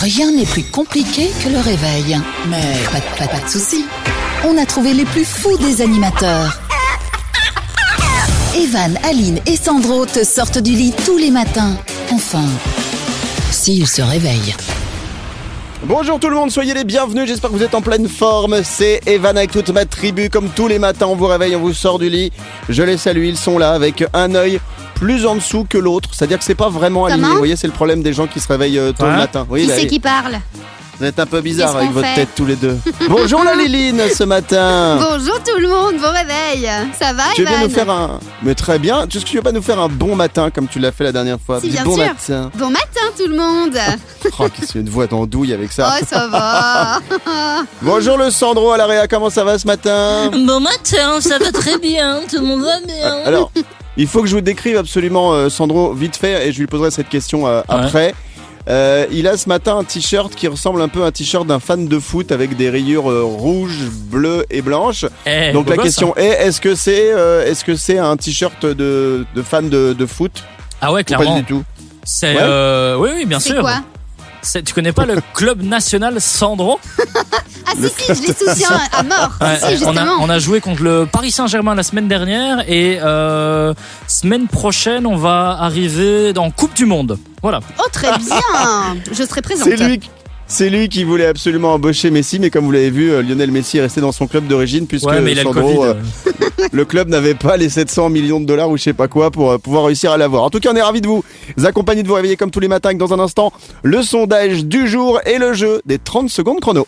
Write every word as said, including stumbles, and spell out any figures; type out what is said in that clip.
Rien n'est plus compliqué que le réveil. Mais pas, de- pas, pas de soucis. On a trouvé les plus fous des animateurs. Evan, Aline et Sandro te sortent du lit tous les matins. Enfin, s'ils se réveillent. Bonjour tout le monde, soyez les bienvenus, j'espère que vous êtes en pleine forme. C'est Evan avec toute ma tribu, comme tous les matins on vous réveille, on vous sort du lit. Je les salue, ils sont là avec un œil plus en dessous que l'autre, c'est-à-dire que c'est pas vraiment aligné. Comment ? Vous voyez, c'est le problème des gens qui se réveillent euh, tôt Ouais. le matin. Oui, Qui bah, c'est qui parle ? vous êtes un peu bizarre Qu'est-ce avec qu'on votre fait tête tous les deux. Bonjour la Liline ce matin. Bonjour tout le monde, bon réveil. Ça va, Tu veux bien Evan ? nous faire un... Mais très bien, est-ce que tu veux pas nous faire un bon matin comme tu l'as fait la dernière fois ? Si, Dis bien bon sûr. matin. Bon matin tout le monde. Oh, qu'est-ce qu'il y a une voix d'andouille avec ça. Oh, ça va. Bonjour le Sandro à l'Aréa, comment ça va ce matin ? Bon matin, ça va très bien, tout le monde va bien. Alors, il faut que je vous décrive absolument euh, Sandro vite fait et je lui poserai cette question euh, après. Euh, il a ce matin un t-shirt qui ressemble un peu à un t-shirt d'un fan de foot avec des rayures euh, rouges, bleues et blanches. Eh, Donc beau la gosse, question hein. est, est-ce que c'est euh, est-ce que c'est un t-shirt de, de fan de, de foot Ah ouais, ou pas clairement. du tout? C'est Ouais. euh, oui, oui, bien C'est sûr. quoi ? C'est- tu connais pas le club national Sandro? Ah si, si, je les soutiens à mort. Ouais, si, on, a, justement. on a joué contre le Paris Saint-Germain la semaine dernière et euh, semaine prochaine on va arriver dans Coupe du Monde. Voilà. Oh, très bien. Je serai présente. C'est lui, c'est lui qui voulait absolument embaucher Messi, mais comme vous l'avez vu, euh, Lionel Messi est resté dans son club d'origine puisque Ouais, mais il a le Sandro, Covid. euh, le club n'avait pas les sept cents millions de dollars ou je sais pas quoi pour euh, pouvoir réussir à l'avoir. En tout cas, on est ravis de vous accompagner, de vous réveiller comme tous les matins avec dans un instant le sondage du jour et le jeu des trente secondes chrono.